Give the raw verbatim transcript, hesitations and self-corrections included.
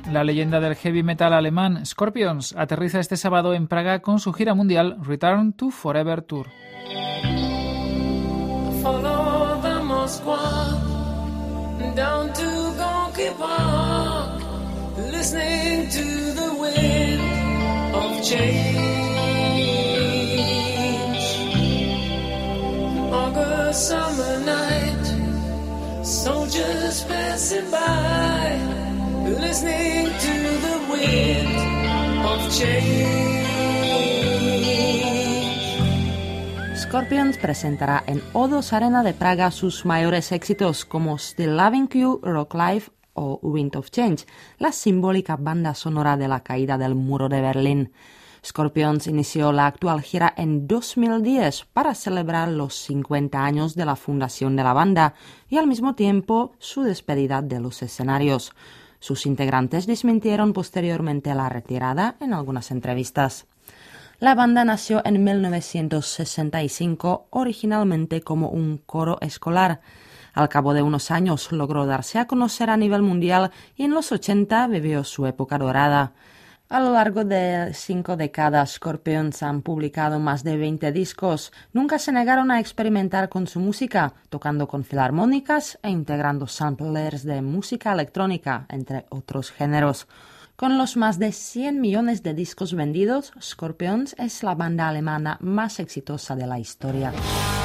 La leyenda del heavy metal alemán Scorpions aterriza este sábado en Praga con su gira mundial Return to Forever Tour. Follow the Moskwa down to Gonky Park, listening to the wind of change. August summer night, soldiers passing by, listening to the wind of change. Scorpions presentará en O dos Arena de Praga sus mayores éxitos como Still Loving You, Rock Life o Wind of Change, la simbólica banda sonora de la caída del muro de Berlín. Scorpions inició la actual gira en dos mil diez para celebrar los cincuenta años de la fundación de la banda y al mismo tiempo su despedida de los escenarios. Sus integrantes desmintieron posteriormente la retirada en algunas entrevistas. La banda nació en mil novecientos sesenta y cinco originalmente como un coro escolar. Al cabo de unos años logró darse a conocer a nivel mundial y en los ochenta vivió su época dorada. A lo largo de cinco décadas, Scorpions han publicado más de veinte discos. Nunca se negaron a experimentar con su música, tocando con filarmónicas e integrando samplers de música electrónica, entre otros géneros. Con los más de cien millones de discos vendidos, Scorpions es la banda alemana más exitosa de la historia.